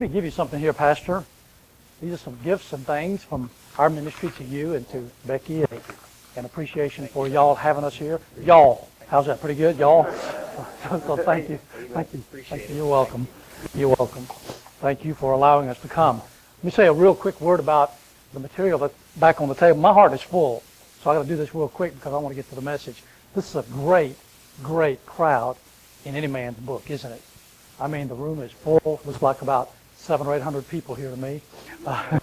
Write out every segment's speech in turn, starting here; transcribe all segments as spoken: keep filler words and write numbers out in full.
Let me give you something here, Pastor. These are some gifts and things from our ministry to you and to Becky, and, and appreciation for y'all having us here. Y'all, how's that? Pretty good, y'all? So thank you, thank you, thank you. You're welcome. You're welcome. Thank you for allowing us to come. Let me say a real quick word about the material that's back on the table. My heart is full, so I got to do this real quick because I want to get to the message. This is a great, great crowd in any man's book, isn't it? I mean, the room is full. Looks like about seven or eight hundred people here to me, uh,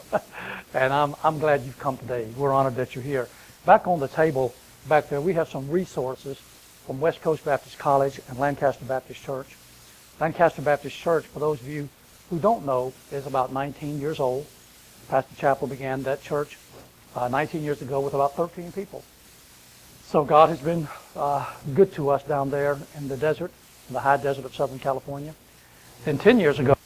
and I'm I'm glad you've come today. We're honored that you're here. Back on the table back there, we have some resources from West Coast Baptist College and Lancaster Baptist Church. Lancaster Baptist Church, for those of you who don't know, is about nineteen years old. Pastor Chappell began that church uh, nineteen years ago with about thirteen people. So God has been uh, good to us down there in the desert, in the high desert of Southern California. Then ten years ago,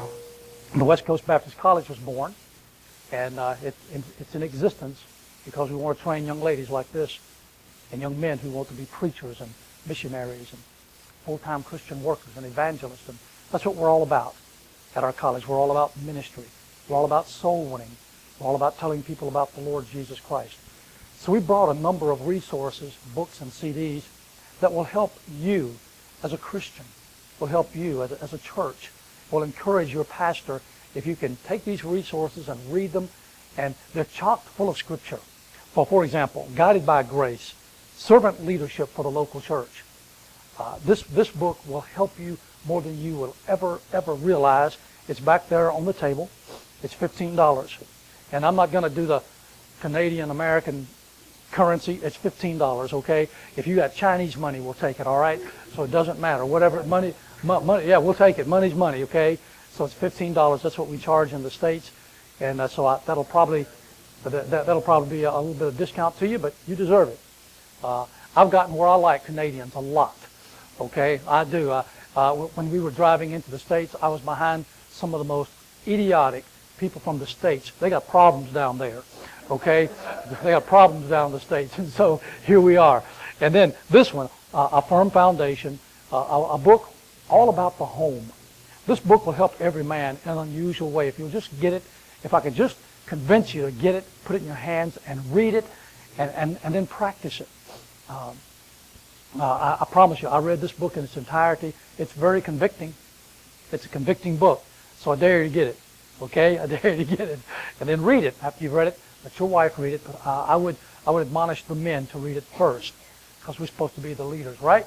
the West Coast Baptist College was born, and uh, it, it's in existence because we want to train young ladies like this and young men who want to be preachers and missionaries and full-time Christian workers and evangelists. And that's what we're all about at our college. We're all about ministry. We're all about soul winning. We're all about telling people about the Lord Jesus Christ. So we brought a number of resources, books and C Ds that will help you as a Christian, will help you as a, as a church, will encourage your pastor if you can take these resources and read them. And they're chock full of Scripture. For, for example, Guided by Grace, Servant Leadership for the Local Church. Uh, this, this book will help you more than you will ever, ever realize. It's back there on the table. It's fifteen dollars. And I'm not going to do the Canadian-American currency. It's fifteen dollars, okay? If you got Chinese money, we'll take it, all right? So it doesn't matter. Whatever money, money yeah, we'll take it. Money's money, okay? So it's fifteen dollars. That's what we charge in the States. And uh, so I, that'll probably that, that'll probably be a, a little bit of discount to you, but you deserve it. Uh, I've gotten where I like Canadians a lot, okay? I do. Uh, uh, when we were driving into the States, I was behind some of the most idiotic people from the States. They got problems down there, okay? They got problems down in the States, and so here we are. And then this one, uh, A Firm Foundation, uh, a, a book all about the home. This book will help every man in an unusual way. If you'll just get it, if I could just convince you to get it, put it in your hands and read it, and, and, and then practice it. Um, uh, I, I promise you, I read this book in its entirety. It's very convicting. It's a convicting book. So I dare you to get it. Okay? I dare you to get it. And then read it after you've read it. Let your wife read it. But uh, I would I would admonish the men to read it first, because we're supposed to be the leaders, right?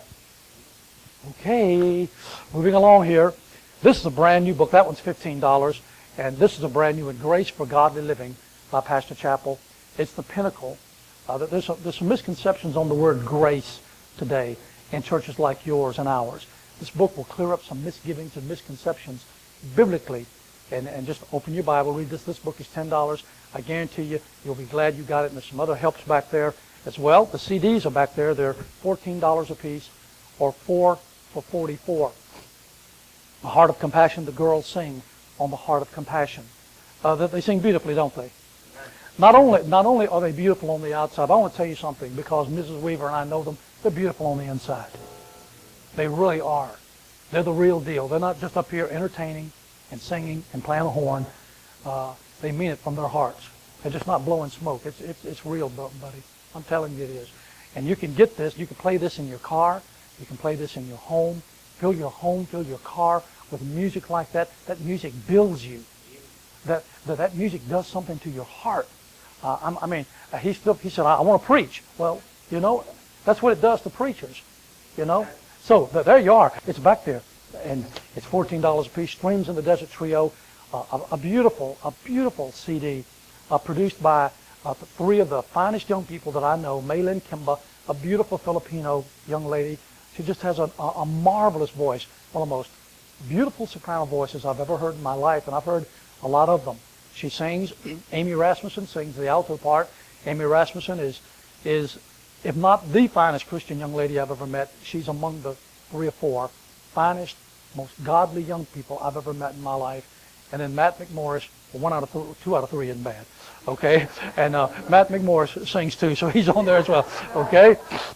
Okay. Moving along here. This is a brand new book. That one's fifteen dollars. And this is a brand new one, Grace for Godly Living by Pastor Chappell. It's the pinnacle. Uh, there's, a, there's some misconceptions on the word grace today in churches like yours and ours. This book will clear up some misgivings and misconceptions biblically. And, and just open your Bible, read this. This book is ten dollars. I guarantee you, you'll be glad you got it. And there's some other helps back there as well. The C Ds are back there. They're fourteen dollars a piece, or four for forty-four dollars. The Heart of Compassion, the girls sing on the Heart of Compassion. Uh, they sing beautifully, don't they? Not only, not only are they beautiful on the outside, but I want to tell you something, because Missus Weaver and I know them, they're beautiful on the inside. They really are. They're the real deal. They're not just up here entertaining and singing and playing a horn. Uh, they mean it from their hearts. They're just not blowing smoke. It's, it's, it's real, buddy. I'm telling you it is. And you can get this. You can play this in your car. You can play this in your home. Fill your home, fill your car with music like that. That music builds you. That that, that music does something to your heart. Uh, I'm, I mean, uh, he, still, he said, I, I want to preach. Well, you know, that's what it does to preachers, you know. So th- there you are. It's back there. And it's fourteen dollars a piece. Streams in the Desert Trio, uh, a, a beautiful, a beautiful C D uh, produced by uh, three of the finest young people that I know. Maylin Kimba, a beautiful Filipino young lady. She just has a, a, a marvelous voice, one of the most beautiful soprano voices I've ever heard in my life, and I've heard a lot of them. She sings. Amy Rasmussen sings the alto part. Amy Rasmussen is, is, if not the finest Christian young lady I've ever met, she's among the three or four finest, most godly young people I've ever met in my life. And then Matt McMorris, well, one out of th- two out of three isn't bad, okay? And uh, Matt McMorris sings too, so he's on there as well, okay?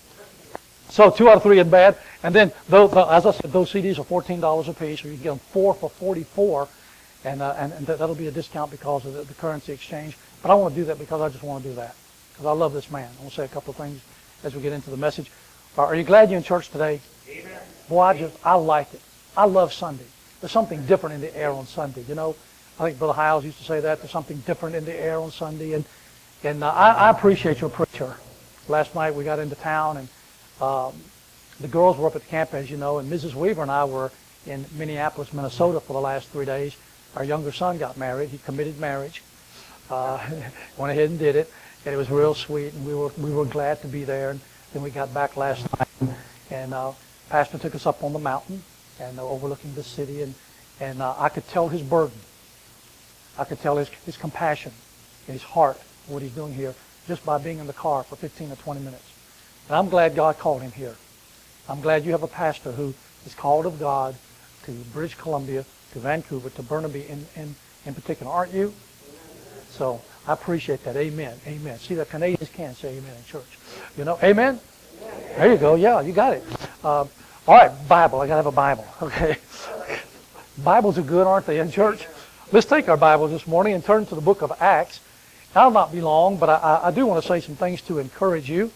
So two out of three isn't bad. And then, those, as I said, those C Ds are fourteen dollars a piece, or you can get them four for forty-four dollars. And, uh, and, and that'll be a discount because of the, the currency exchange. But I want to do that because I just want to do that. Because I love this man. I want to say a couple of things as we get into the message. Are you glad you're in church today? Amen. Boy, I just, I like it. I love Sunday. There's something different in the air on Sunday. You know, I think Brother Hiles used to say that. There's something different in the air on Sunday. And, and uh, I, I appreciate your preacher. Last night we got into town and um, the girls were up at the camp, as you know, and Missus Weaver and I were in Minneapolis, Minnesota for the last three days. Our younger son got married. He committed marriage. Uh, went ahead and did it. And it was real sweet, and we were we were glad to be there. And then we got back last night, and uh, Pastor took us up on the mountain and uh, overlooking the city, and and uh, I could tell his burden. I could tell his his compassion in his heart for what he's doing here just by being in the car for fifteen or twenty minutes. And I'm glad God called him here. I'm glad you have a pastor who is called of God to British Columbia, to Vancouver, to Burnaby in in, in particular, aren't you? So I appreciate that. Amen. Amen. See, the Canadians can say amen in church. You know, amen? There you go. Yeah, you got it. Uh, all right, Bible. I got to have a Bible. Okay. Bibles are good, aren't they, in church? Let's take our Bibles this morning and turn to the book of Acts. I'll not be long, but I, I do want to say some things to encourage you.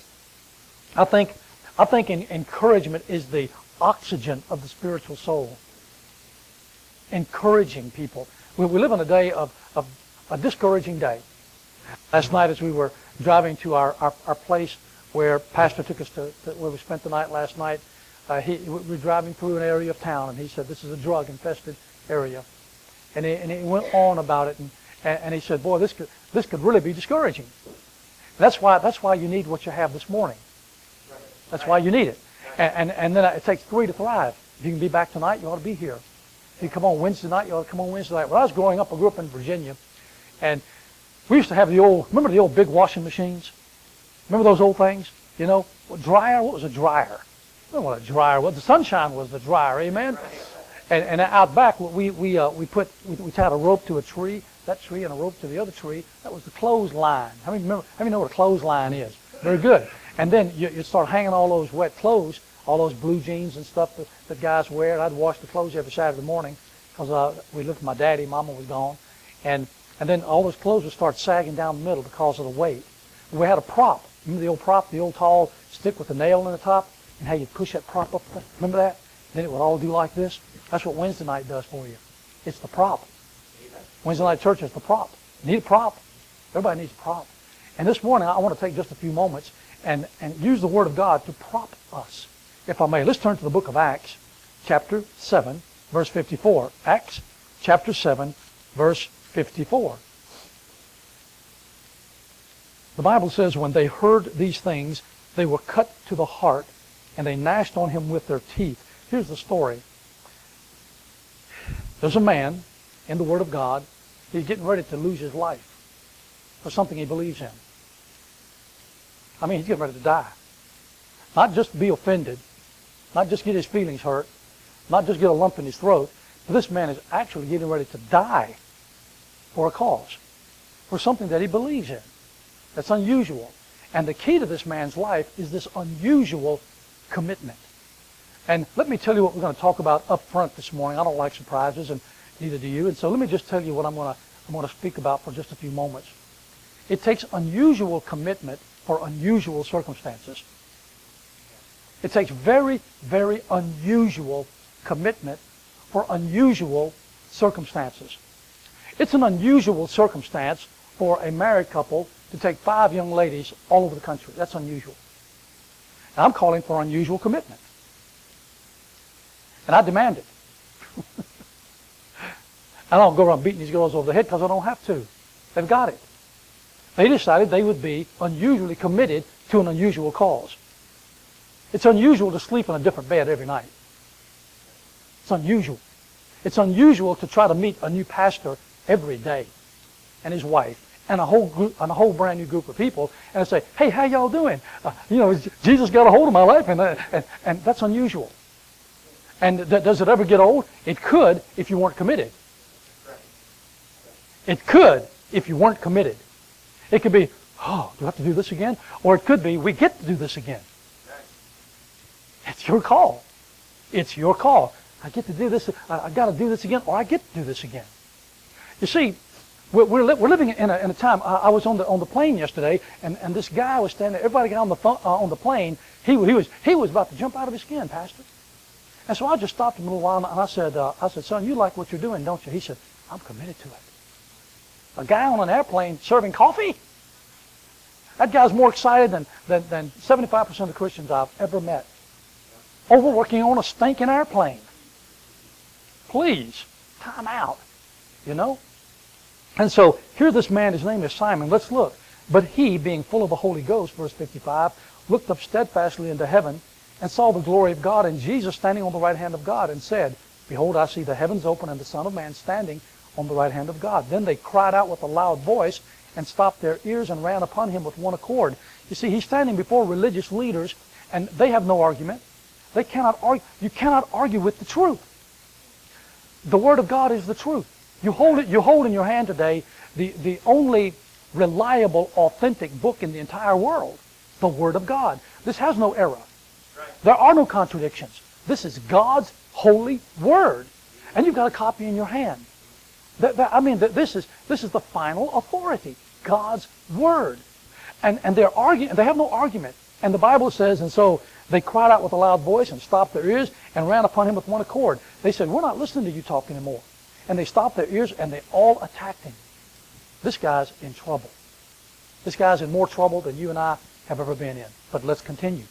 I think, I think in, encouragement is the oxygen of the spiritual soul. Encouraging people. We, we live in a day of, of a discouraging day. Last night as we were driving to our, our, our place where Pastor took us to, to where we spent the night last night, uh, he, we were driving through an area of town, and he said, this is a drug-infested area. And he, and he went on about it, and, and, and he said, boy, this could, this could really be discouraging. That's why, that's why you need what you have this morning. That's why you need it. And, and, and then it takes three to thrive. If you can be back tonight, you ought to be here. If you come on Wednesday night, you ought to come on Wednesday night. When I was growing up, I grew up in Virginia, and we used to have the old, remember the old big washing machines? Remember those old things? You know, dryer, what was a dryer? I don't know what a dryer was. The sunshine was the dryer, amen? And, and out back, we we uh, we put we, we tied a rope to a tree, that tree, and a rope to the other tree. That was the clothesline. How many remember? How many know what a clothesline is? Very good. And then you you start hanging all those wet clothes, all those blue jeans and stuff that, that guys wear. And I'd wash the clothes every Saturday morning because uh, we lived with my daddy. Mama was gone, and and then all those clothes would start sagging down the middle because of the weight. We had a prop. Remember the old prop, the old tall stick with the nail in the top, and how you push that prop up? Remember that? Then it would all do like this. That's what Wednesday night does for you. It's the prop. Wednesday night church is the prop. You need a prop. Everybody needs a prop. And this morning I want to take just a few moments and, and use the Word of God to prop us, if I may. Let's turn to the book of Acts, chapter seven, verse fifty-four. Acts, chapter seven, verse fifty-four. The Bible says, when they heard these things, they were cut to the heart, and they gnashed on him with their teeth. Here's the story. There's a man in the Word of God. He's getting ready to lose his life for something he believes in. I mean, he's getting ready to die. Not just be offended, not just get his feelings hurt, not just get a lump in his throat, but this man is actually getting ready to die for a cause, for something that he believes in. That's unusual. And the key to this man's life is this unusual commitment. And let me tell you what we're going to talk about up front this morning. I don't like surprises, and neither do you. And so let me just tell you what I'm going to, I'm going to speak about for just a few moments. It takes unusual commitment for unusual circumstances. It takes very, very unusual commitment for unusual circumstances. It's an unusual circumstance for a married couple to take five young ladies all over the country. That's unusual. And I'm calling for unusual commitment. And I demand it. I don't go around beating these girls over the head because I don't have to. They've got it. They decided they would be unusually committed to an unusual cause. It's unusual to sleep in a different bed every night. It's unusual. It's unusual to try to meet a new pastor every day and his wife and a whole group, and a whole brand new group of people, and say, "Hey, how y'all doing? Uh, you know, Jesus got a hold of my life," and uh, and, and that's unusual. And th- does it ever get old? It could if you weren't committed. It could if you weren't committed. It could be, "Oh, do I have to do this again?" Or it could be, "We get to do this again." It's your call. It's your call. I get to do this. I, I got to do this again, or I get to do this again. You see, we're, we're, li- we're living in a, in a time. I, I was on the on the plane yesterday, and, and this guy was standing there. Everybody got on the phone, uh, on the plane. He, he was he was about to jump out of his skin, Pastor. And so I just stopped him a little while, and I said, uh, I said, son, you like what you're doing, don't you? He said, I'm committed to it. A guy on an airplane serving coffee? That guy's more excited than, than, than seventy-five percent of the Christians I've ever met. Overworking on a stinking airplane. Please, time out, you know? And so, here this man, his name is Simon. Let's look. But he, being full of the Holy Ghost, verse fifty-five, looked up steadfastly into heaven and saw the glory of God and Jesus standing on the right hand of God and said, Behold, I see the heavens open and the Son of Man standing on the right hand of God. Then they cried out with a loud voice and stopped their ears and ran upon him with one accord. You see, he's standing before religious leaders, and they have no argument. They cannot argue. You cannot argue with the truth. The Word of God is the truth. You hold it. You hold in your hand today the the only reliable, authentic book in the entire world, the Word of God. This has no error. There are no contradictions. This is God's holy Word, and you've got a copy in your hand. That, that, I mean, that this is this is the final authority, God's Word, and and they're arguing. They have no argument. And the Bible says, and so they cried out with a loud voice and stopped their ears and ran upon him with one accord. They said, we're not listening to you talk anymore. And they stopped their ears and they all attacked him. This guy's in trouble. This guy's in more trouble than you and I have ever been in. But let's continue.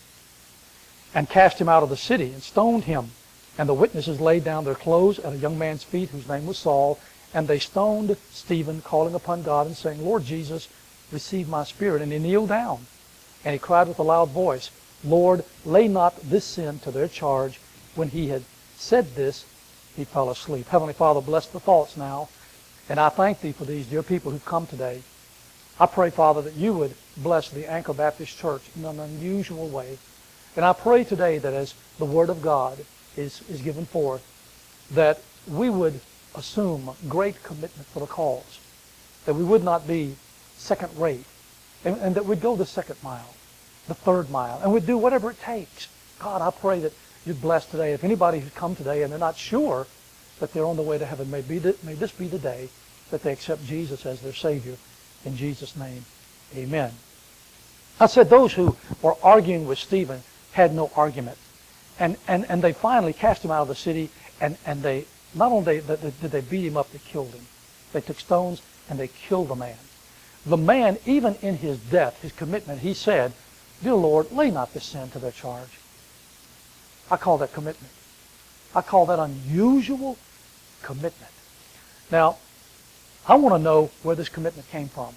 And cast him out of the city and stoned him. And the witnesses laid down their clothes at a young man's feet whose name was Saul. And they stoned Stephen, calling upon God and saying, Lord Jesus, receive my spirit. And he kneeled down. And he cried with a loud voice, Lord, lay not this sin to their charge. When he had said this, he fell asleep. Heavenly Father, bless the thoughts now. And I thank Thee for these dear people who've come today. I pray, Father, that You would bless the Anchor Baptist Church in an unusual way. And I pray today that as the Word of God is, is given forth, that we would assume great commitment for the cause. That we would not be second-rate. And, and that we'd go the second mile, the third mile, and we'd do whatever it takes. God, I pray that You'd bless today. If anybody who's come today and they're not sure that they're on the way to heaven, may, be the, may this be the day that they accept Jesus as their Savior. In Jesus' name, amen. I said those who were arguing with Stephen had no argument. And, and, and they finally cast him out of the city, and, and they not only did they beat him up, they killed him. They took stones and they killed the man. The man, even in his death, his commitment, he said, Dear Lord, lay not this sin to their charge. I call that commitment. I call that unusual commitment. Now, I want to know where this commitment came from.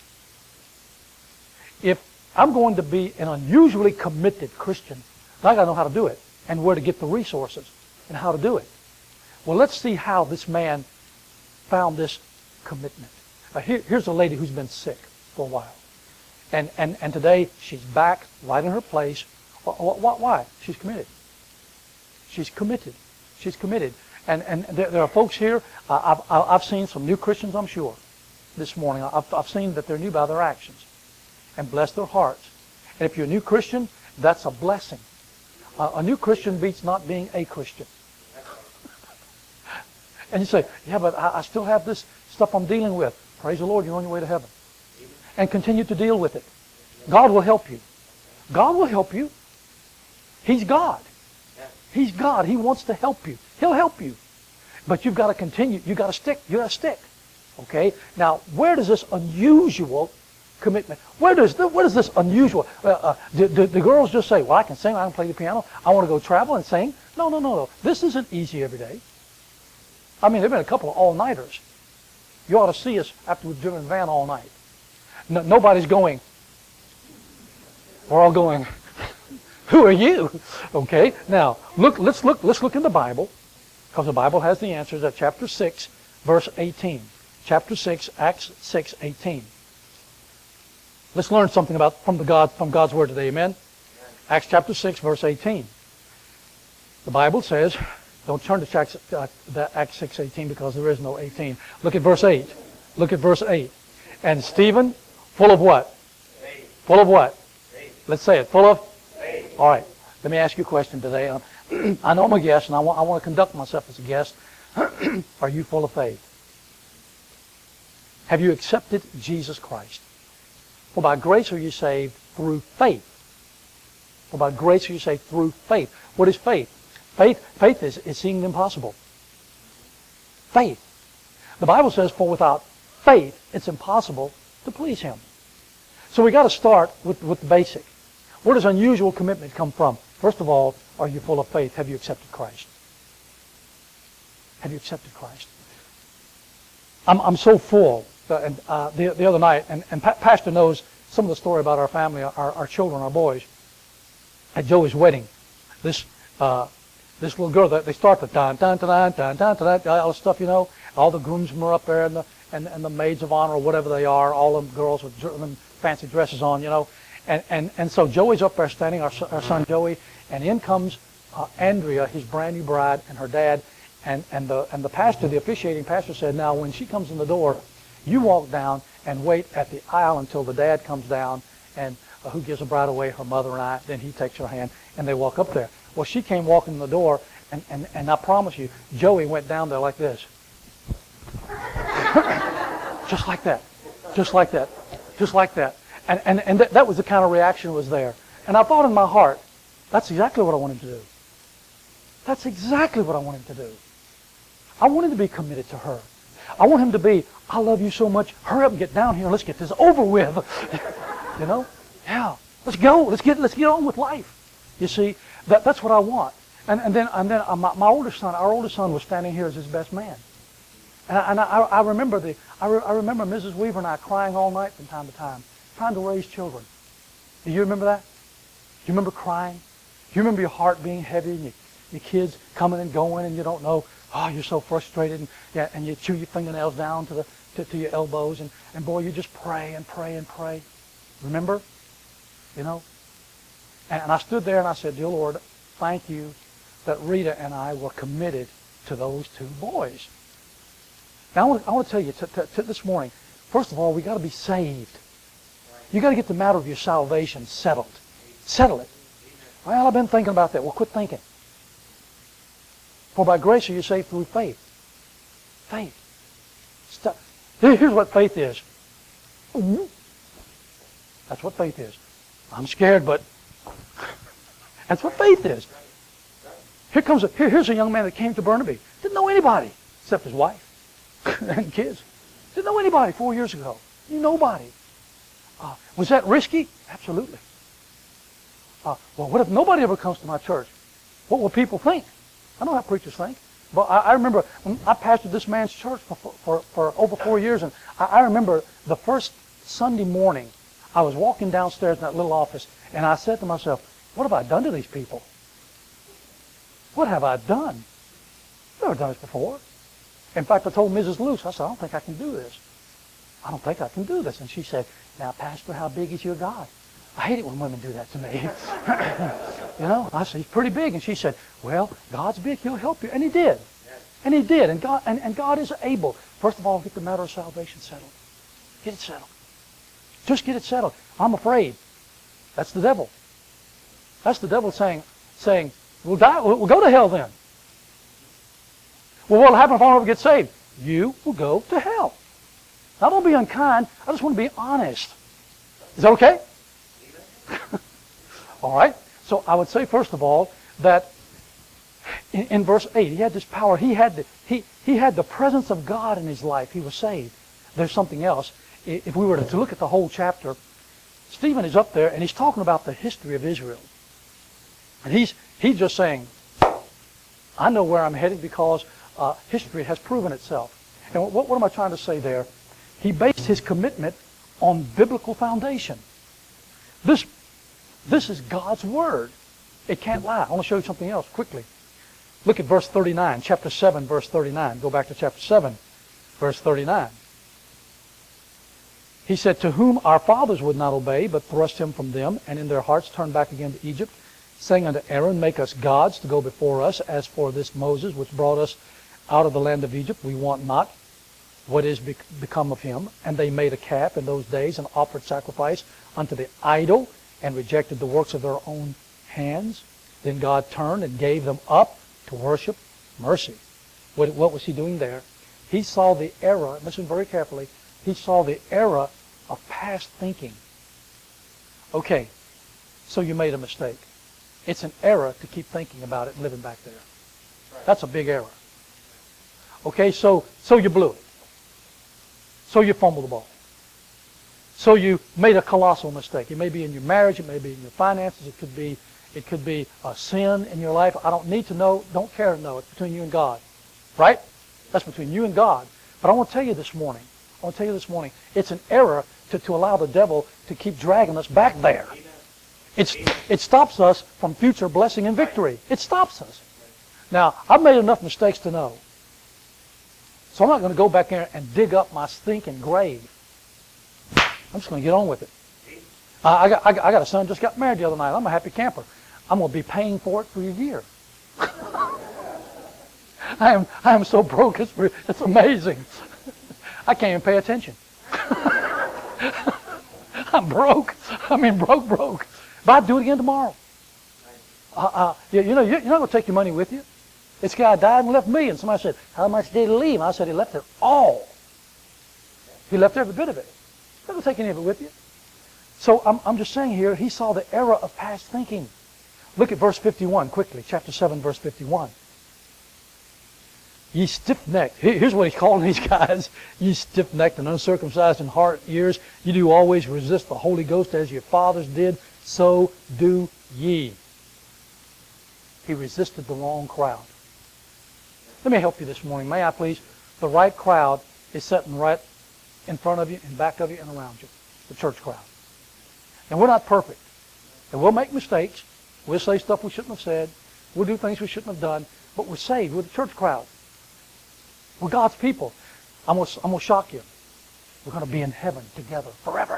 If I'm going to be an unusually committed Christian, then I got to know how to do it and where to get the resources and how to do it. Well, let's see how this man found this commitment. Uh, here, here's a lady who's been sick for a while. And, and, and today, she's back right in her place. Why? Why? She's committed. She's committed. She's committed. And, and there, there are folks here, uh, I've, I've seen some new Christians, I'm sure, this morning. I've, I've seen that they're new by their actions. And bless their hearts. And if you're a new Christian, that's a blessing. Uh, a new Christian beats not being a Christian. And you say, yeah, but I, I still have this stuff I'm dealing with. Praise the Lord, you're on your way to heaven. And continue to deal with it. God will help you. God will help you. He's God. He's God. He wants to help you. He'll help you. But you've got to continue. You've got to stick. You've got to stick. Okay? Now, where does this unusual commitment, where does, where does this unusual, uh, uh, do, do the girls just say, well, I can sing, I can play the piano, I want to go travel and sing? No, no, no, no. This isn't easy every day. I mean, there have been a couple of all-nighters. You ought to see us after we've driven a van all night. No, nobody's going, we're all going, who are you? Okay, now, look, let's look, let's look in the Bible, because the Bible has the answers at chapter six, verse eighteen. Chapter six, Acts six, eighteen. Let's learn something about from the God from God's Word today, amen? Acts chapter six, verse eighteen. The Bible says, don't turn to Acts, uh, Acts six, eighteen, because there is no eighteen. Look at verse eight. Look at verse eight. And Stephen, full of what? Faith. Full of what? Faith. Let's say it. Full of? Faith. All right. Let me ask you a question today. Uh, I know I'm a guest, and I want, I want to conduct myself as a guest. Are you full of faith? Have you accepted Jesus Christ? For by grace are you saved through faith. For by grace are you saved through faith. What is faith? Faith, faith is, is seeing the impossible. Faith. The Bible says, for without faith, it's impossible to please Him. So we got to start with, with the basic. Where does unusual commitment come from? First of all, are you full of faith? Have you accepted Christ? Have you accepted Christ? I'm, I'm so full. Uh, and uh, the, the other night, and, and pa- Pastor knows some of the story about our family, our, our children, our boys. At Joey's wedding, this uh, this little girl, they start the dun dun dun dun dun dun dun, all the stuff, you know. All the groomsmen are up there, and the and, and the maids of honor, or whatever they are, all them girls with them fancy dresses on, you know. And and and so Joey's up there standing, our our son Joey, and in comes uh, Andrea, his brand new bride, and her dad, and and the and the pastor, the officiating pastor said, now when she comes in the door, you walk down and wait at the aisle until the dad comes down, and uh, who gives the bride away? Her mother and I. Then he takes her hand, and they walk up there. Well, she came walking in the door, and, and, and I promise you, Joey went down there like this. Just like that. Just like that. Just like that. And, and, and th- that was the kind of reaction that was there. And I thought in my heart, that's exactly what I wanted to do. That's exactly what I wanted to do. I wanted to be committed to her. I want him to be, I love you so much, hurry up and get down here and let's get this over with. You know? Yeah. Let's go. Let's get let's get on with life. You see, that that's what I want. And and then and then uh, my, my oldest son, our oldest son was standing here as his best man. And I, and I, I remember the I, re, I remember Missus Weaver and I crying all night from time to time, trying to raise children. Do you remember that? Do you remember crying? Do you remember your heart being heavy and your, your kids coming and going and you don't know? Oh, you're so frustrated, and yeah, and you chew your fingernails down to the to, to your elbows, and, and boy, you just pray and pray and pray. Remember? You know? And, and I stood there and I said, dear Lord, thank you that Rita and I were committed to those two boys. Now, I want, I want to tell you t- t- t- this morning, first of all, we got to be saved. You got to get the matter of your salvation settled. Settle it. Well, I've been thinking about that. Well, quit thinking. For by grace are you saved through faith. Faith. Stop. Here's what faith is. That's what faith is. I'm scared, but that's what faith is. Here comes a, here, here's a young man that came to Burnaby. Didn't know anybody except his wife and kids. Didn't know anybody four years ago. Knew nobody. Uh, was that risky? Absolutely. Uh, well, what if nobody ever comes to my church? What will people think? I know how preachers think. But I, I remember when I pastored this man's church for, for, for over four years, and I, I remember the first Sunday morning, I was walking downstairs in that little office, and I said to myself, what have I done to these people? What have I done? I've never done this before. In fact, I told Missus Luce, I said, I don't think I can do this. I don't think I can do this. And she said, now, Pastor, how big is your God? I hate it when women do that to me. You know, I said, he's pretty big. And she said, well, God's big. He'll help you. And he did. And he did. And God, and, and God is able. First of all, get the matter of salvation settled. Get it settled. Just get it settled. I'm afraid. That's the devil. That's the devil saying, saying, we'll die. We'll, we'll go to hell then. Well, what'll happen if I don't ever get saved? You will go to hell. Now, don't be unkind. I just want to be honest. Is that okay? All right. So I would say, first of all, that in, in verse eight, he had this power. He had the, he, he had the presence of God in his life. He was saved. There's something else. If we were to look at the whole chapter, Stephen is up there and he's talking about the history of Israel. And he's he's just saying, I know where I'm headed because uh, history has proven itself. And what, what am I trying to say there? He based his commitment on biblical foundation. This, this is God's Word. It can't lie. I want to show you something else quickly. Look at verse thirty-nine, chapter seven, verse thirty-nine. Go back to chapter seven, verse thirty-nine. He said, to whom our fathers would not obey, but thrust him from them, and in their hearts turned back again to Egypt, saying unto Aaron, make us gods to go before us, as for this Moses, which brought us out of the land of Egypt, we want not what is become of him. And they made a calf in those days, and offered sacrifice unto the idol, and rejected the works of their own hands. Then God turned and gave them up to worship mercy. What, what was he doing there? He saw the error, listen very carefully, He saw the error of past thinking. Okay, so you made a mistake. It's an error to keep thinking about it and living back there. That's a big error. Okay, so so you blew it. So you fumbled the ball. So you made a colossal mistake. It may be in your marriage, it may be in your finances, it could be it could be a sin in your life. I don't need to know, don't care to know. It's between you and God. Right? That's between you and God. But I want to tell you this morning, I want to tell you this morning, it's an error to, to allow the devil to keep dragging us back there. It's, it stops us from future blessing and victory. It stops us. Now, I've made enough mistakes to know. So I'm not going to go back there and dig up my stinking grave. I'm just going to get on with it. Uh, I, got, I, got, I got a son just got married the other night. I'm a happy camper. I'm going to be paying for it for a year. I am I am so broke, it's, it's amazing. I can't even pay attention. I'm broke. I mean, broke, broke. But I'd do it again tomorrow. Uh, uh, you, you know, you're not going to take your money with you. This guy died and left me, and somebody said, how much did he leave? I said, he left it all. He left every bit of it. You're not going to take any of it with you. So I'm, I'm just saying here, he saw the error of past thinking. Look at verse fifty-one quickly, chapter seven, verse fifty-one. Ye stiff-necked. Here's what he's calling these guys. Ye stiff-necked and uncircumcised in heart, ears. You do always resist the Holy Ghost as your fathers did. So do ye. He resisted the wrong crowd. Let me help you this morning. May I please? The right crowd is sitting right in front of you, in back of you, and around you. The church crowd. And we're not perfect. And we'll make mistakes. We'll say stuff we shouldn't have said. We'll do things we shouldn't have done. But we're saved. We're the church crowd. We're God's people. I'm going to, I'm going to shock you. We're going to be in heaven together forever.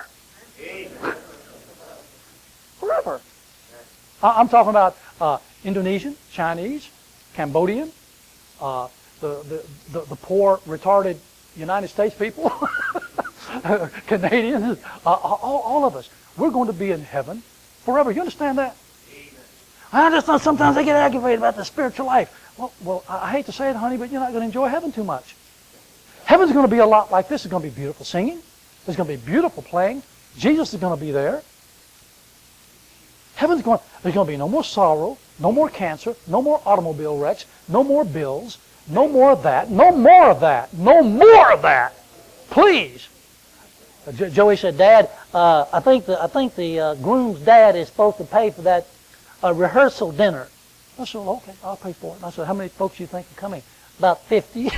Forever. I'm talking about uh, Indonesian, Chinese, Cambodian, uh, the, the, the, the poor, retarded United States people, Canadians, uh, all, all of us. We're going to be in heaven forever. You understand that? I understand sometimes I get aggravated about the spiritual life. Well, well, I hate to say it, honey, but you're not going to enjoy heaven too much. Heaven's going to be a lot like this. It's going to be beautiful singing. There's going to be beautiful playing. Jesus is going to be there. Heaven's going, there's going to be no more sorrow, no more cancer, no more automobile wrecks, no more bills, no more of that, no more of that, no more of that. Please. Uh, jo- Joey said, Dad, uh, I think the, I think the uh, groom's dad is supposed to pay for that uh, rehearsal dinner. I said, well, okay, I'll pay for it. And I said, how many folks do you think are coming? About fifty.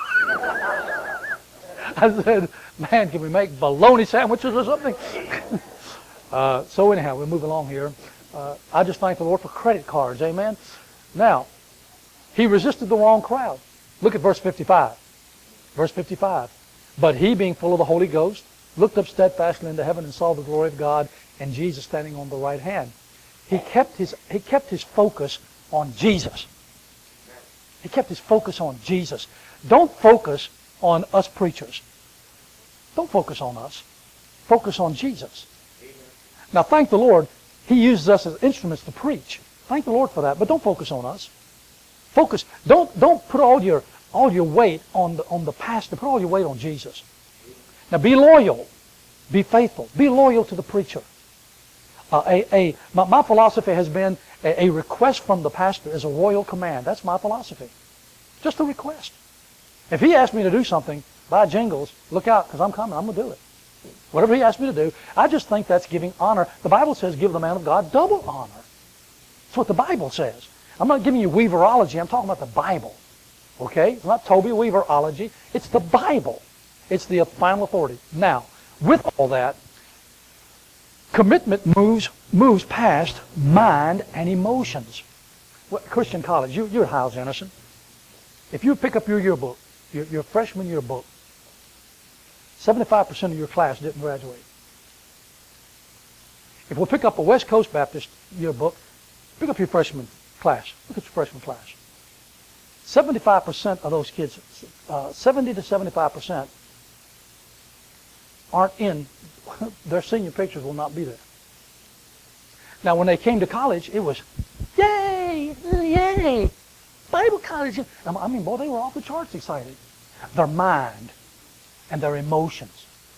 I said, man, can we make bologna sandwiches or something? uh, so anyhow, we'll move along here. Uh, I just thank the Lord for credit cards, amen? Now, he resisted the wrong crowd. Look at verse fifty-five. Verse fifty-five. But he, being full of the Holy Ghost, looked up steadfastly into heaven and saw the glory of God and Jesus standing on the right hand. He kept his, he kept his focus on Jesus. He kept his focus on Jesus. Don't focus on us preachers. Don't focus on us. Focus on Jesus. Now, thank the Lord, he uses us as instruments to preach. Thank the Lord for that, but don't focus on us. Focus. Don't don't put all your all your weight on the on the pastor. Put all your weight on Jesus. Now, be loyal. Be faithful. Be loyal to the preacher. Uh, a, a, my, my philosophy has been a, a request from the pastor is a royal command. That's my philosophy. Just a request. If he asks me to do something, buy jingles, look out, because I'm coming. I'm going to do it. Whatever he asks me to do, I just think that's giving honor. The Bible says give the man of God double honor. That's what the Bible says. I'm not giving you Weaverology. I'm talking about the Bible. Okay? It's not Toby Weaverology. It's the Bible. It's the final authority. Now, with all that, commitment moves moves past mind and emotions. Well, Christian college, you, you're Hyles Anderson. If you pick up your yearbook, your, your freshman yearbook, seventy-five percent of your class didn't graduate. If we'll pick up a West Coast Baptist yearbook, pick up your freshman class. Look at your freshman class. seventy-five percent of those kids, uh, seventy to seventy-five percent aren't in, their senior pictures will not be there. Now, when they came to college, it was, yay, yay, Bible college. I mean, boy, they were off the charts excited. Their mind and their emotions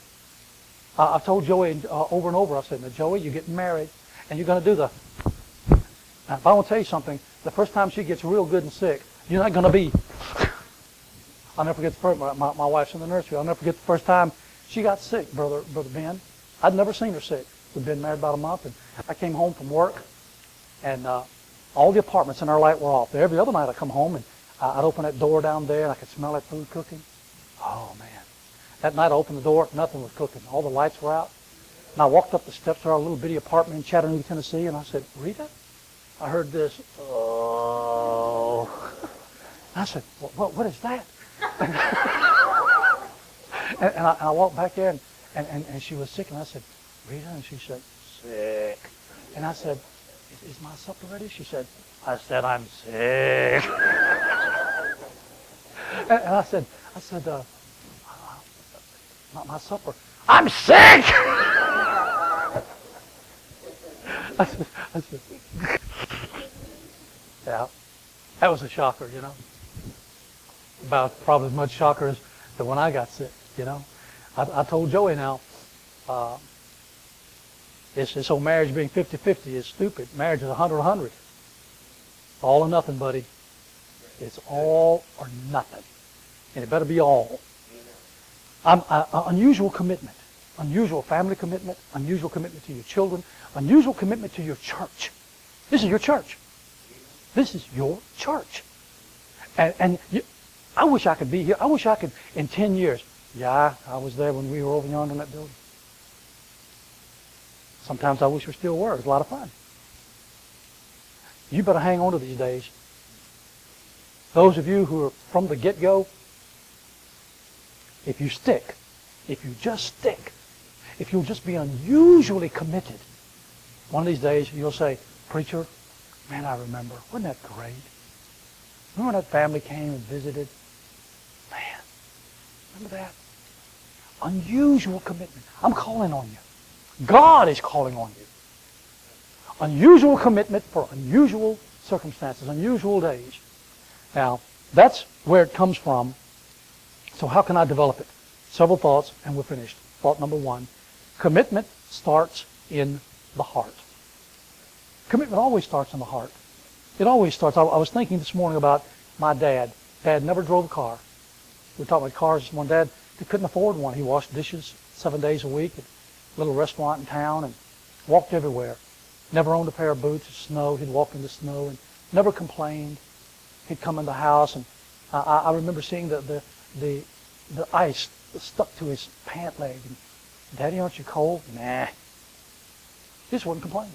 Uh, I've told Joey uh, over and over, I said, now, Joey, you're getting married, and you're going to do the... Now, if I want to tell you something, the first time she gets real good and sick, you're not going to be... I'll never forget the first... My, my, my wife's in the nursery. I'll never forget the first time she got sick, Brother Brother Ben. I'd never seen her sick. We'd been married about a month, and I came home from work, and uh, all the apartments in our light were off. Every other night I'd come home, and I'd open that door down there, and I could smell that food cooking. Oh, man. That night I opened the door, nothing was cooking. All the lights were out. And I walked up the steps to our little bitty apartment in Chattanooga, Tennessee, and I said, Rita, I heard this, oh. I said, what, what, what is that? and, and, I, and I walked back there, and, and, and, and she was sick, and I said, Rita, and she said, sick. And I said, is, is my supper ready? She said, I said, I'm sick. and, and I said, I said, uh, not my supper. I'm sick! I said, I said, yeah, that was a shocker, you know. About probably as much shocker as the when I got sick, you know. I, I told Joey now, uh, this, this whole marriage being fifty-fifty is stupid. Marriage is one hundred one hundred. All or nothing, buddy. It's all or nothing. And it better be all. Um, uh, uh, unusual commitment, unusual family commitment, unusual commitment to your children, unusual commitment to your church. This is your church. This is your church. And, and you, I wish I could be here. I wish I could, in ten years. Yeah, I was there when we were over yonder in that building. Sometimes I wish we still were. It was a lot of fun. You better hang on to these days. Those of you who are from the get-go, if you stick, if you just stick, if you'll just be unusually committed, one of these days you'll say, Preacher, man, I remember. Wasn't that great? Remember when that family came and visited? Man, remember that? Unusual commitment. I'm calling on you. God is calling on you. Unusual commitment for unusual circumstances, unusual days. Now, that's where it comes from. So how can I develop it? Several thoughts, and we're finished. Thought number one, commitment starts in the heart. Commitment always starts in the heart. It always starts. I, I was thinking this morning about my dad. Dad never drove a car. We were talking about cars this morning. Dad he couldn't afford one. He washed dishes seven days a week at a little restaurant in town and walked everywhere. Never owned a pair of boots. It snowed. He'd walk in the snow and never complained. He'd come in the house, and I, I remember seeing the, the the the ice stuck to his pant leg. And, Daddy, aren't you cold? Nah. He just wasn't complaining.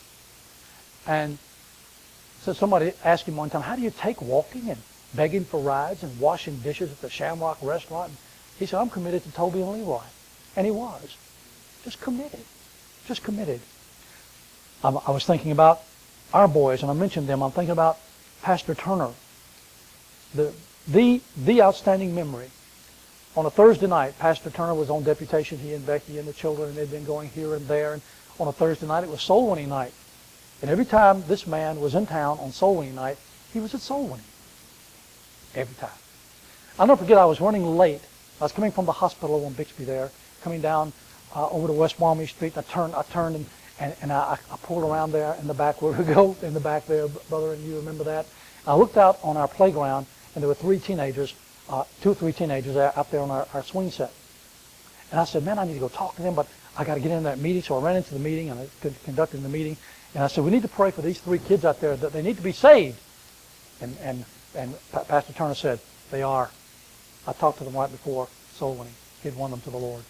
And so somebody asked him one time, how do you take walking and begging for rides and washing dishes at the Shamrock restaurant? And he said, I'm committed to Toby and Leroy. And he was. Just committed. Just committed. I, I was thinking about our boys, and I mentioned them. I'm thinking about Pastor Turner. The The, the outstanding memory. On a Thursday night, Pastor Turner was on deputation, he and Becky and the children, and they'd been going here and there. And on a Thursday night, it was soul winning night. And every time this man was in town on soul winning night, he was at soul winning. Every time. I'll never forget, I was running late. I was coming from the hospital on Bixby there, coming down uh, over to West Walmy Street. And I turned, I turned and, and, and I, I pulled around there in the back where we go, in the back there, brother, and you remember that. I looked out on our playground, and there were three teenagers, uh, two or three teenagers out there on our, our swing set. And I said, man, I need to go talk to them, but I got to get in that meeting. So I ran into the meeting, and I conducted the meeting. And I said, we need to pray for these three kids out there that they need to be saved. And and and Pastor Turner said, they are. I talked to them right before soul winning. He'd won them to the Lord.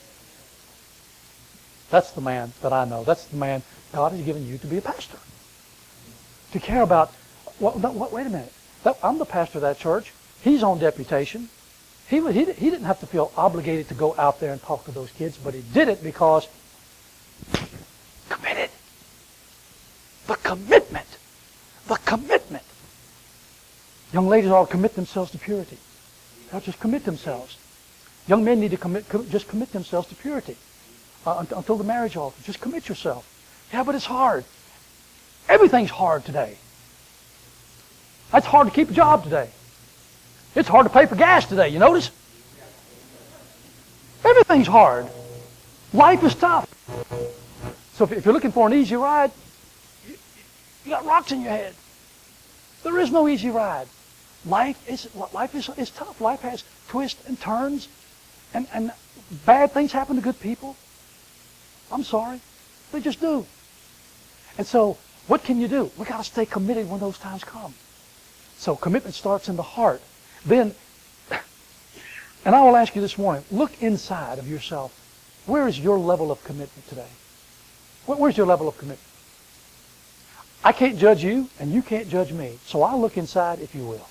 That's the man that I know. That's the man God has given you to be a pastor. To care about, well, no, wait a minute. That, I'm the pastor of that church. He's on deputation. He, he, he didn't have to feel obligated to go out there and talk to those kids, but he did it because committed. The commitment. The commitment. Young ladies ought to commit themselves to purity. They ought to just commit themselves. Young men need to commit, com- just commit themselves to purity uh, until the marriage altar. Just commit yourself. Yeah, but it's hard. Everything's hard today. It's hard to keep a job today. It's hard to pay for gas today, you notice? Everything's hard. Life is tough. So if you're looking for an easy ride, you, you got rocks in your head. There is no easy ride. Life is life is, is tough. Life has twists and turns, and, and bad things happen to good people. I'm sorry. They just do. And so, what can you do? We got to stay committed when those times come. So commitment starts in the heart. Then, and I will ask you this morning, look inside of yourself. Where is your level of commitment today? Where's your level of commitment? I can't judge you, and you can't judge me. So I'll look inside, if you will.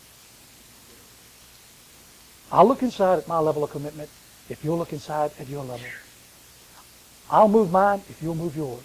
I'll look inside at my level of commitment, if you'll look inside at your level. I'll move mine, if you'll move yours.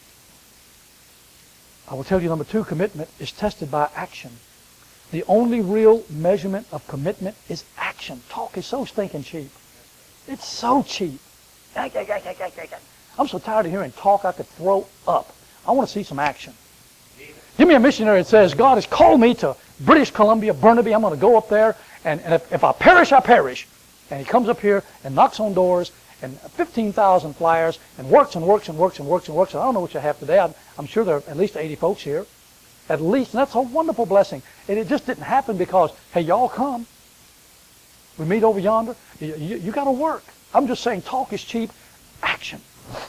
I will tell you, number two, commitment is tested by action. The only real measurement of commitment is action. Talk is so stinking cheap. It's so cheap. I'm so tired of hearing talk I could throw up. I want to see some action. Give me a missionary that says, God has called me to British Columbia, Burnaby. I'm going to go up there, and, and if, if I perish, I perish. And he comes up here and knocks on doors, and fifteen thousand flyers, and works and works and works and works and works. And I don't know what you have today. I'm, I'm sure there are at least eighty folks here. At least. And that's a wonderful blessing. And it just didn't happen because, hey, y'all come. We meet over yonder. You, you, you got to work. I'm just saying talk is cheap. Action.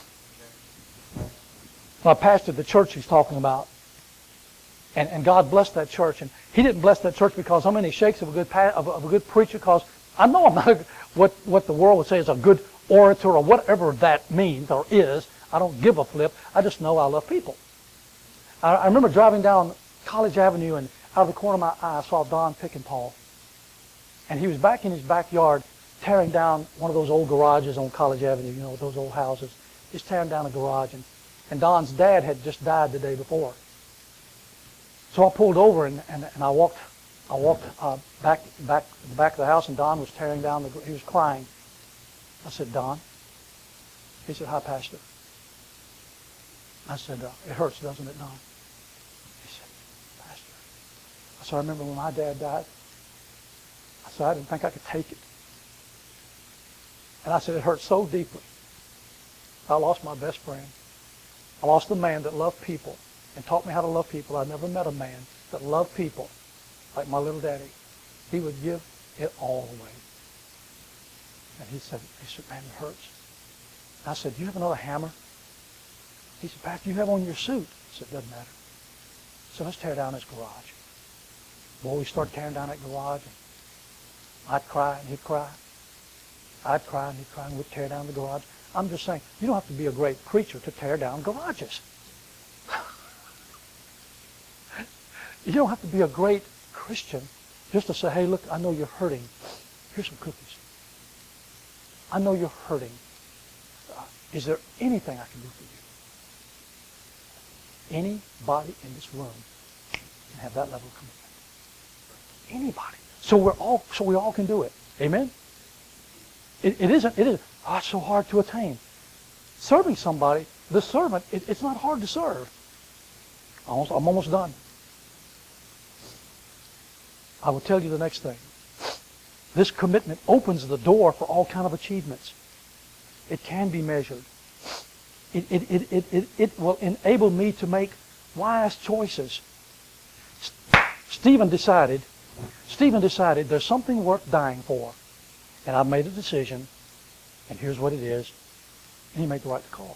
I pastored the church he's talking about. And, and God blessed that church. And he didn't bless that church because how many shakes of a good pa- of, a, of a good preacher, because I know I'm not a, what, what the world would say is a good orator or whatever that means or is. I don't give a flip. I just know I love people. I, I remember driving down College Avenue, and out of the corner of my eye I saw Don Pickenpaul. And he was back in his backyard tearing down one of those old garages on College Avenue, you know, those old houses. He's tearing down a garage. And, and Don's dad had just died the day before. So I pulled over and, and, and I walked I walked uh, back back the back of the house, and Don was tearing down the. He was crying. I said, Don. He said, hi, Pastor. I said, uh, it hurts, doesn't it, Don? He said, Pastor. I said, I remember when my dad died. I said, I didn't think I could take it. And I said, it hurt so deeply. I lost my best friend. I lost a man that loved people and taught me how to love people. I never met a man that loved people like my little daddy. He would give it all away. And he said, he said, man, it hurts. And I said, do you have another hammer? He said, Pastor, you have on your suit. I said, doesn't matter. So let's tear down this garage. Boy, we started tearing down that garage. And I'd cry and he'd cry. I'd cry and he'd cry, and we'd tear down the garage. I'm just saying, you don't have to be a great preacher to tear down garages. You don't have to be a great Christian just to say, hey, look, I know you're hurting. Here's some cookies. I know you're hurting. Uh, is there anything I can do for you? Anybody in this room can have that level of commitment. Anybody. So we're all. So we all can do it. Amen. It, it isn't. It is. Oh, it's so hard to attain. Serving somebody, the servant. It, it's not hard to serve. Almost, I'm almost done. I will tell you the next thing. This commitment opens the door for all kind of achievements. It can be measured. It, it, it, it, it, it will enable me to make wise choices. Stephen decided, Stephen decided there's something worth dying for. And I've made a decision, and here's what it is. And he made the right call.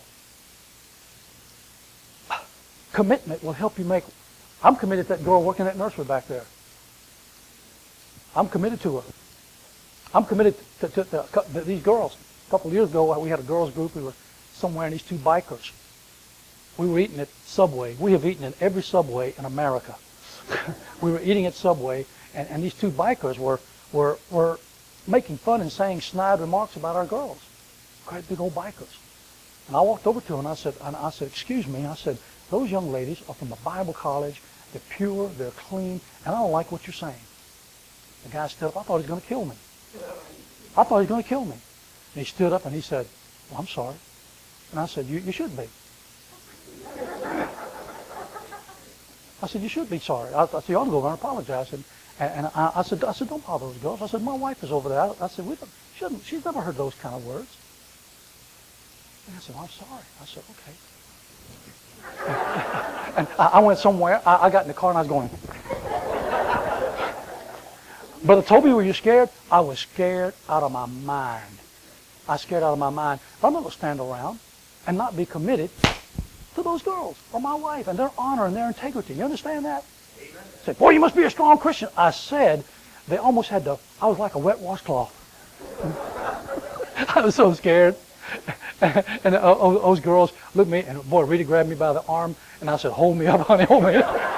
Commitment will help you make... I'm committed to that girl working at nursery back there. I'm committed to her. I'm committed to, to, to, to these girls. A couple of years ago, we had a girls group. We were somewhere, and these two bikers. We were eating at Subway. We have eaten at every Subway in America. We were eating at Subway, and, and these two bikers were, were, were making fun and saying snide remarks about our girls. Great big old bikers. And I walked over to them, and I said, and I said, excuse me. I said, those young ladies are from a Bible college. They're pure. They're clean. And I don't like what you're saying. The guy stood up. I thought he was going to kill me. I thought he was going to kill me. And he stood up and he said, well, I'm sorry. And I said, you, you should be. I said, you should be sorry. I, I said, you ought to go over and apologize. And, and, and I, I said, I said, don't bother those girls. I said, my wife is over there. I, I said, we don't, she doesn't, she's never heard those kind of words. And I said, well, I'm sorry. I said, okay. And I, I went somewhere. I, I got in the car and I was going. Brother Toby, were you scared? I was scared out of my mind. I was scared out of my mind. But I'm not going to stand around and not be committed to those girls or my wife and their honor and their integrity. You understand that? Amen. I said, boy, you must be a strong Christian. I said, they almost had to, I was like a wet washcloth. I was so scared. And those girls looked at me, and boy, Rita grabbed me by the arm, and I said, hold me up, honey, hold me up.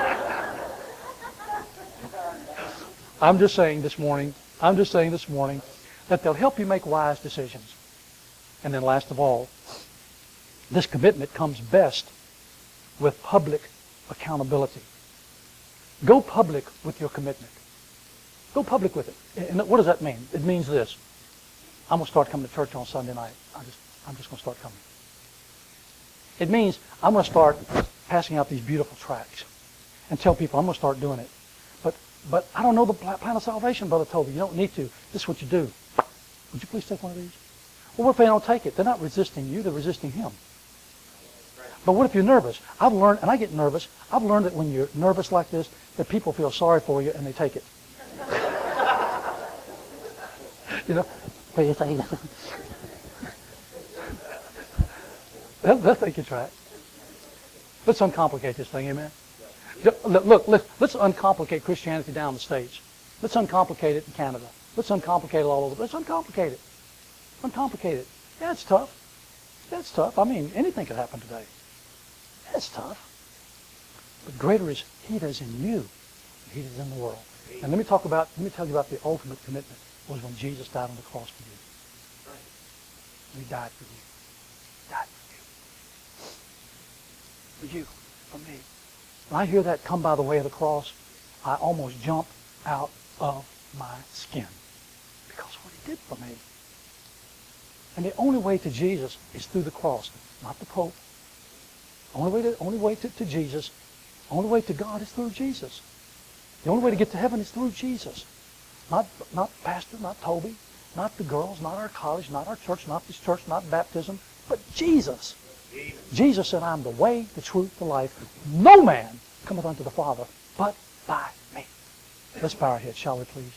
I'm just saying this morning, I'm just saying this morning that they'll help you make wise decisions. And then last of all, this commitment comes best with public accountability. Go public with your commitment. Go public with it. And what does that mean? It means this. I'm going to start coming to church on Sunday night. I just, I'm just going to start coming. It means I'm going to start passing out these beautiful tracts and tell people I'm going to start doing it. But but I don't know the plan of salvation, Brother Toby. You don't need to. This is what you do. Would you please take one of these? Well, what if they don't take it? They're not resisting you. They're resisting him. But what if you're nervous? I've learned, and I get nervous, I've learned that when you're nervous like this, that people feel sorry for you and they take it. You know? They'll, they'll take your track. Let's uncomplicate this thing, amen? Look, look, let's, let's uncomplicate Christianity down the States. Let's uncomplicate it in Canada. Let's uncomplicate it all over. Let's uncomplicate it. Uncomplicate it. Yeah, it's tough. That's tough. I mean, anything could happen today. That's tough. But greater is He that is in you than He that is in the world. And let me talk about, let me tell you about the ultimate commitment was when Jesus died on the cross for you. He died for you. He died for you. For you. For me. When I hear that come by the way of the cross, I almost jump out of my skin. Because of what He did for me. And the only way to Jesus is through the cross, not the Pope. The only way to, only way to, to Jesus, the only way to God is through Jesus. The only way to get to heaven is through Jesus. Not, not Pastor, not Toby, not the girls, not our college, not our church, not this church, not baptism, but Jesus. Jesus, Jesus said, I am the way, the truth, the life. No man cometh unto the Father but by me. Let's bow our heads, shall we please?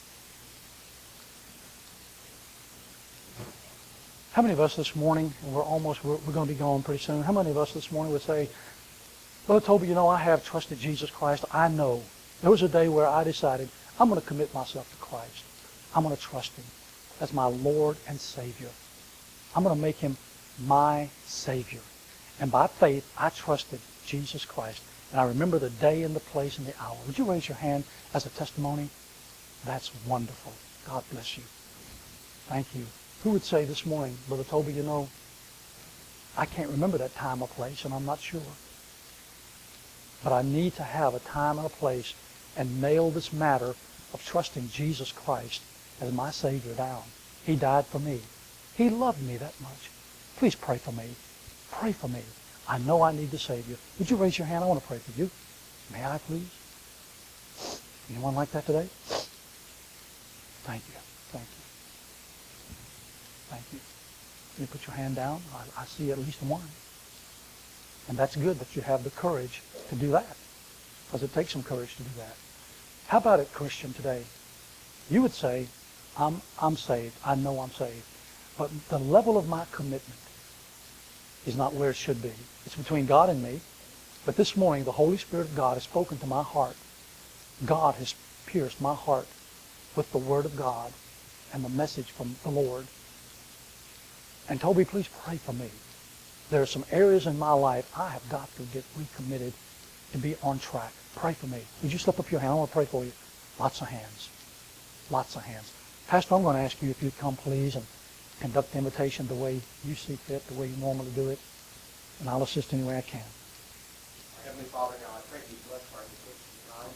How many of us this morning, and we're almost, we're, we're going to be gone pretty soon, how many of us this morning would say, Brother Toby, you know, I have trusted Jesus Christ. I know. There was a day where I decided, I'm going to commit myself to Christ. I'm going to trust Him as my Lord and Savior. I'm going to make Him my Savior. And by faith, I trusted Jesus Christ. And I remember the day and the place and the hour. Would you raise your hand as a testimony? That's wonderful. God bless you. Thank you. Who would say this morning, Brother Toby, you know, I can't remember that time or place, and I'm not sure. But I need to have a time and a place and nail this matter of trusting Jesus Christ as my Savior down. He died for me. He loved me that much. Please pray for me. Pray for me. I know I need the Savior. Would you raise your hand? I want to pray for you. May I, please? Anyone like that today? Thank you. Thank you. Thank you. You put your hand down. I, I see at least one. And that's good that you have the courage to do that. Because it takes some courage to do that. How about it, Christian, today? You would say, I'm, I'm saved. I know I'm saved. But the level of my commitment is not where it should be. It's between God and me. But this morning, the Holy Spirit of God has spoken to my heart. God has pierced my heart with the Word of God and the message from the Lord. And Toby, please pray for me. There are some areas in my life I have got to get recommitted to be on track. Pray for me. Would you slip up your hand? I want to pray for you. Lots of hands. Lots of hands. Pastor, I'm going to ask you if you'd come, please, and conduct the invitation the way you see fit, the way you normally do it. And I'll assist any way I can. Heavenly Father, now I pray you bless our invitation tonight.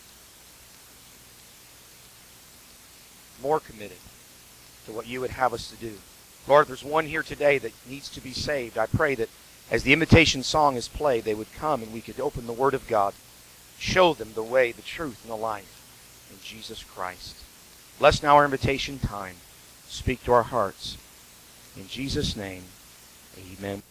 More committed to what you would have us to do. Lord, if there's one here today that needs to be saved, I pray that as the invitation song is played, they would come and we could open the Word of God, show them the way, the truth, and the life in Jesus Christ. Bless now our invitation time. Speak to our hearts. In Jesus' name, Amen.